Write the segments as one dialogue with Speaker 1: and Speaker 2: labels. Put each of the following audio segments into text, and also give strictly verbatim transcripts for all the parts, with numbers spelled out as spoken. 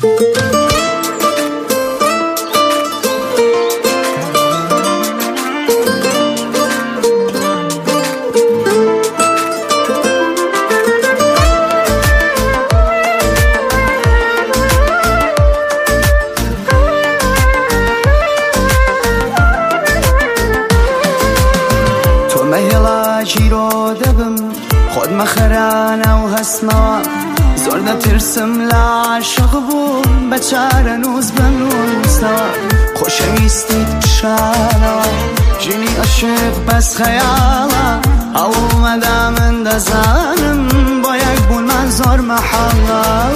Speaker 1: جیرو دبم خود مخرانه و هسما زور نترسم لعشق بون بچار نوز بنوستا خوشویستید شالا جنی عشق بس خیالا او مدام اندازانم با یک بون من زور محالا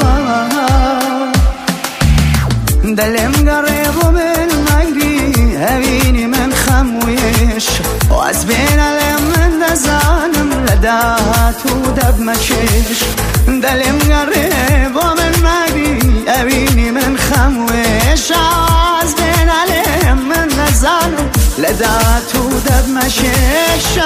Speaker 1: دلم قریب و من مگری هبینی من خمویش و از بین علم اندازانم لدات و دب مکش دلم قریب و من مگری هبینی من خمویش از بین علم اندازانم لدات و دب مکش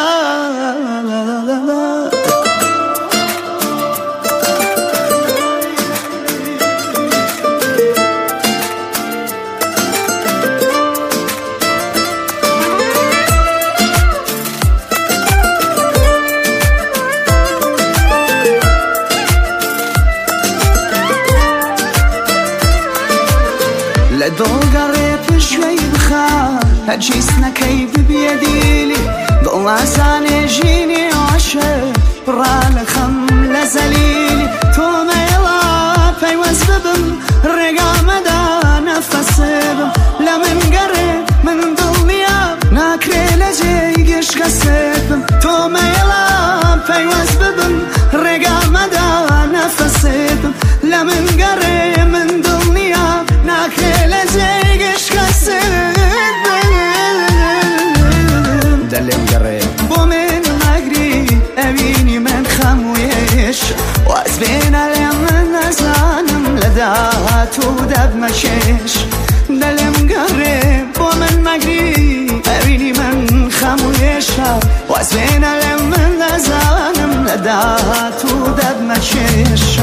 Speaker 1: لدو قريت شوي بخار هالجيس نكي ببيديلي ضل عساني جيني عشق برال خم لزليلي تو ميلا فيوز ببم رقا مدى نفس بم لمن قريب من ضليا ناكري لجي قش قسبم تو ميلا فيوز ببم رقا مدى نفس بم لمن قريب من ضليا ناكري لجي قش قسبم دلم قريب بومن مقري أبيني من خمويش وأزبين اليمن نزانم لدات ودب مشيش دلم قريب بومن مقري أبيني من خمويش وأزبين اليمن نزانم لدات ودب مشيش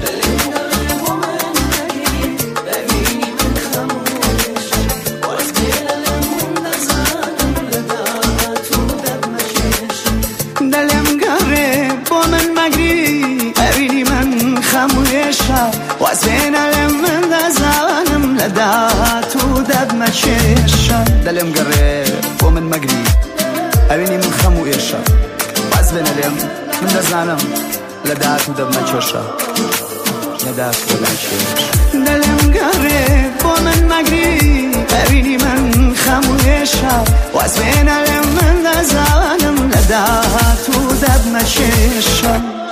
Speaker 1: وازين لمن دزانم لدات ودب مشيشة دلم قريب ومن مقري أبيني من خمو إيشة وازين لم من دزانم لدات ودب مشيشة لدات ودب مشيشة دلم قريب ومن مقري أبيني من خمو إيشة وازين لمن دزانم لدات ودب مشيشة